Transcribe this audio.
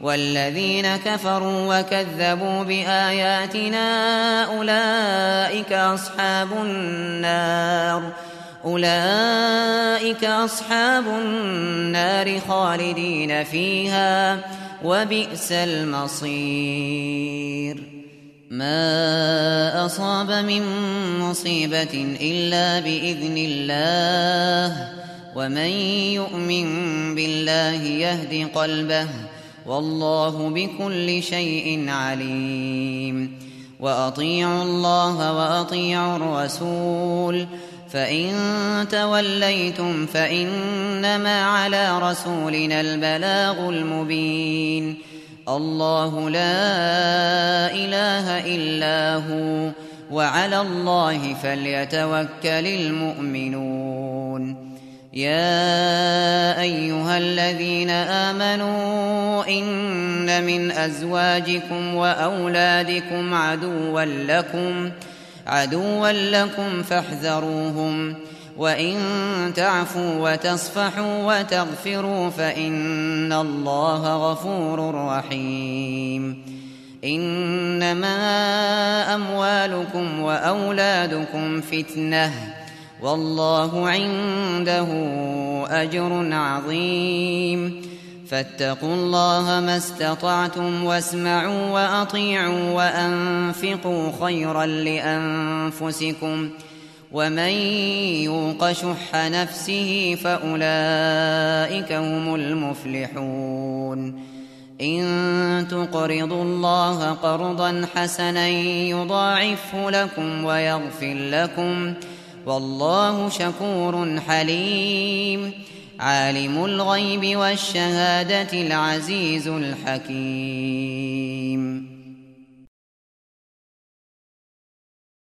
والذين كفروا وكذبوا بآياتنا أولئك أصحاب النار خالدين فيها وبئس المصير. ما أصاب من مصيبة إلا بإذن الله، ومن يؤمن بالله يهد قلبه، والله بكل شيء عليم. وأطيعوا الله وأطيعوا الرسول، فإن توليتم فإنما على رسولنا البلاغ المبين. الله لا إله إلا هو، وعلى الله فليتوكل المؤمنون. يا أيها الذين آمنوا إن من أزواجكم وأولادكم عدوا لكم فاحذروهم، وإن تعفوا وتصفحوا وتغفروا فإن الله غفور رحيم. إنما أموالكم وأولادكم فتنة، والله عنده أجر عظيم. فاتقوا الله ما استطعتم، واسمعوا وأطيعوا وأنفقوا خيرا لأنفسكم، ومن يوق شح نفسه فأولئك هم المفلحون. إن تقرضوا الله قرضا حسنا يضاعفه لكم ويغفر لكم، والله شكور حليم. عالم الغيب والشهادة العزيز الحكيم.